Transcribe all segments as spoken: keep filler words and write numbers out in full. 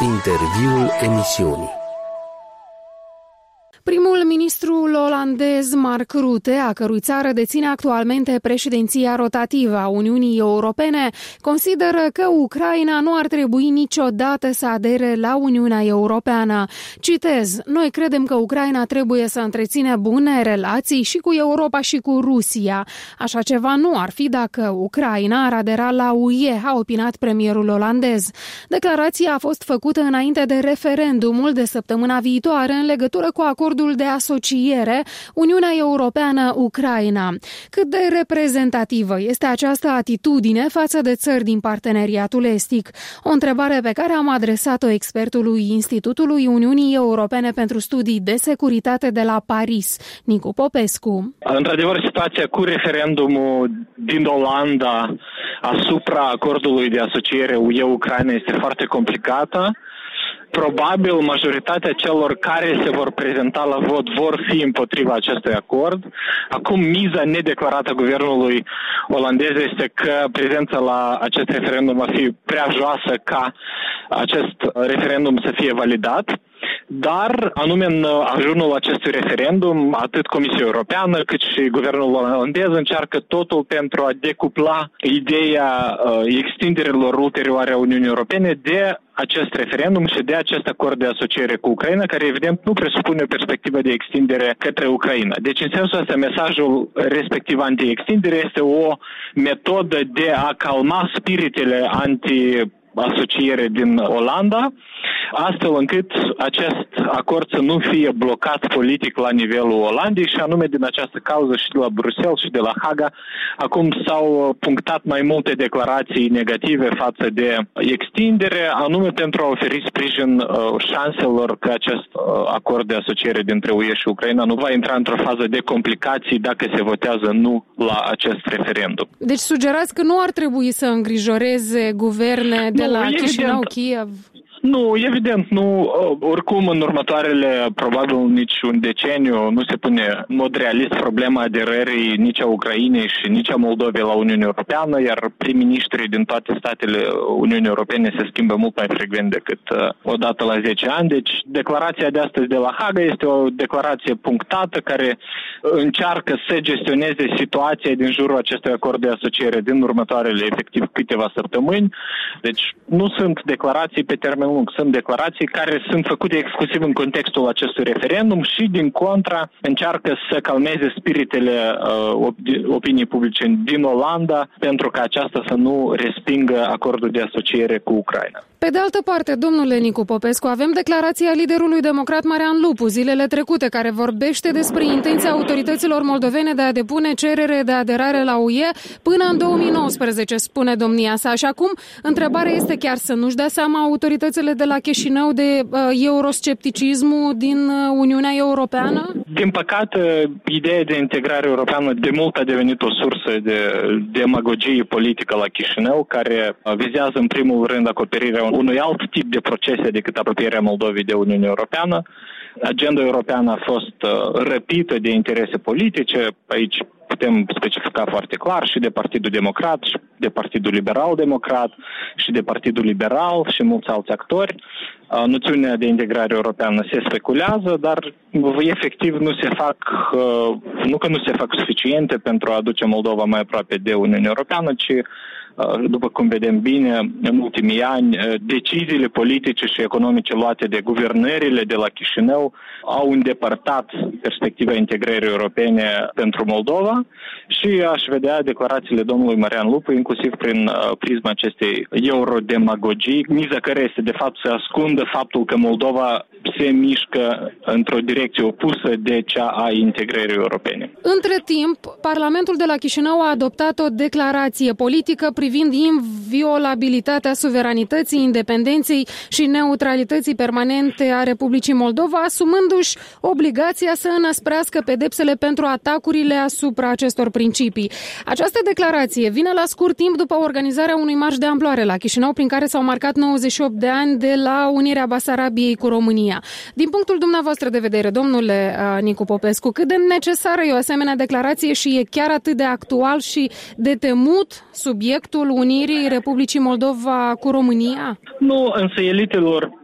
Interviul emisiunii. Primul ministru olandez Mark Rutte, a cărui țară deține actualmente președinția rotativă a Uniunii Europene, consideră că Ucraina nu ar trebui niciodată să adere la Uniunea Europeană. Citez: "Noi credem că Ucraina trebuie să întrețină bune relații și cu Europa și cu Rusia. Așa ceva nu ar fi dacă Ucraina ar adera la U E", a opinat premierul olandez. Declarația a fost făcută înainte de referendumul de săptămâna viitoare în legătură cu acordul de asociere Uniunea Europeană-Ucraina. Cât de reprezentativă este această atitudine față de țări din parteneriatul estic? O întrebare pe care am adresat-o expertului Institutului Uniunii Europene pentru Studii de Securitate de la Paris, Nicu Popescu. Într-adevăr, situația cu referendumul din Olanda asupra acordului de asociere U E-Ucraina este foarte complicată. Probabil majoritatea celor care se vor prezenta la vot vor fi împotriva acestui acord. Acum, miza nedeclarată a guvernului olandez este că prezența la acest referendum va fi prea joasă ca acest referendum să fie validat. Dar, anume în ajunul acestui referendum, atât Comisia Europeană cât și guvernul olandez încearcă totul pentru a decupla ideea uh, extinderilor ulterioare a Uniunii Europene de acest referendum și de acest acord de asociere cu Ucraina, care evident nu presupune o perspectivă de extindere către Ucraina. Deci, în sensul ăsta, mesajul respectiv anti-extindere este o metodă de a calma spiritele anti asociere din Olanda, astfel încât acest acord să nu fie blocat politic la nivelul Olandei și anume din această cauză și de la Bruxelles și de la Haga. Acum s-au punctat mai multe declarații negative față de extindere, anume pentru a oferi sprijin uh, șanselor că acest uh, acord de asociere dintre U E și Ucraina nu va intra într-o fază de complicații dacă se votează nu la acest referendum. Deci sugerați că nu ar trebui să îngrijoreze guverne de la Chișinău, Kiev? Nu, evident, nu. Oricum, în următoarele, probabil nici un deceniu, nu se pune în mod realist problema aderării nici a Ucrainei și nici a Moldovei la Uniunea Europeană, iar prim-ministrii din toate statele Uniunii Europene se schimbă mult mai frecvent decât o dată la zece ani. Deci, declarația de astăzi de la Haga este o declarație punctată care încearcă să gestioneze situația din jurul acestui acord de asociere din următoarele, efectiv, câteva săptămâni. Deci, nu sunt declarații pe termen lung, sunt declarații care sunt făcute exclusiv în contextul acestui referendum și, din contra, încearcă să calmeze spiritele uh, opiniei publice din Olanda pentru ca aceasta să nu respingă acordul de asociere cu Ucraina. Pe de altă parte, domnule Nicu Popescu, avem declarația liderului democrat Marian Lupu zilele trecute, care vorbește despre intenția autorităților moldovene de a depune cerere de aderare la U E până în două mii nouăsprezece, spune domnia sa. Și acum, întrebarea este chiar să nu-și dea seama autoritățile de la Chișinău de uh, euroscepticismul din uh, Uniunea Europeană? Din păcate, ideea de integrare europeană de mult a devenit o sursă de demagogie politică la Chișinău, care vizează în primul rând acoperirea unui alt tip de procese decât apropierea Moldovei de Uniunea Europeană. Agenda europeană a fost uh, răpită de interese politice. Aici putem specifica foarte clar și de Partidul Democrat, și de Partidul Liberal-Democrat, și de Partidul Liberal și mulți alți actori. Uh, noțiunea de integrare europeană se speculează, dar efectiv nu se fac, uh, nu că nu se fac suficiente pentru a aduce Moldova mai aproape de Uniunea Europeană, ci după cum vedem bine, în ultimii ani, deciziile politice și economice luate de guvernările de la Chișinău au îndepărtat perspectiva integrării europene pentru Moldova și aș vedea declarațiile domnului Marian Lupu, inclusiv prin prisma acestei eurodemagogii, miza care este de fapt să ascundă faptul că Moldova se mișcă într-o direcție opusă de cea a integrării europene. Între timp, Parlamentul de la Chișinău a adoptat o declarație politică privind inviolabilitatea suveranității, independenței și neutralității permanente a Republicii Moldova, asumându-și obligația să înăsprească pedepsele pentru atacurile asupra acestor principii. Această declarație vine la scurt timp după organizarea unui marș de amploare la Chișinău, prin care s-au marcat nouăzeci și opt de ani de la unirea Basarabiei cu România. Din punctul dumneavoastră de vedere, domnule Nicu Popescu, cât de necesară e o asemenea declarație și e chiar atât de actual și de temut subiectul unirii Republicii Moldova cu România? Nu, însă elitelor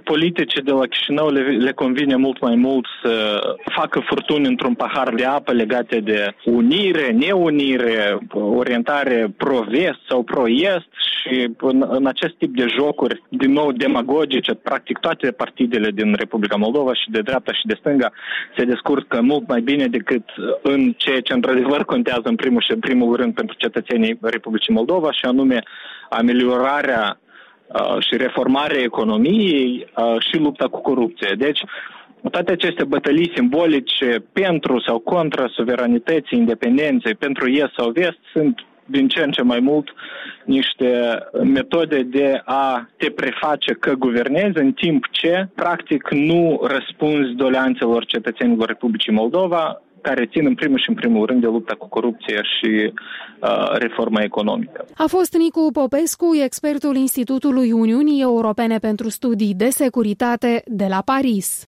politice de la Chișinău le, le convine mult mai mult să facă furtuni într-un pahar de apă legate de unire, neunire, orientare pro-vest sau pro-est și în, în acest tip de jocuri, din nou demagogice, practic toate partidele din Republica Moldova și de dreapta și de stânga se descurcă mult mai bine decât în ceea ce într-adevăr contează în primul și în primul rând pentru cetățenii Republicii Moldova și anume ameliorarea uh, și reformarea economiei uh, și lupta cu corupție. Deci, toate aceste bătălii simbolice pentru sau contra suveranității, independenței, pentru est sau vest, sunt din ce în ce mai mult niște metode de a te preface că guvernezi, în timp ce, practic, nu răspunzi doleanțelor cetățenilor Republicii Moldova, care țin în primul și în primul rând de lupta cu corupția și uh, reforma economică. A fost Nicu Popescu, expertul Institutului Uniunii Europene pentru Studii de Securitate de la Paris.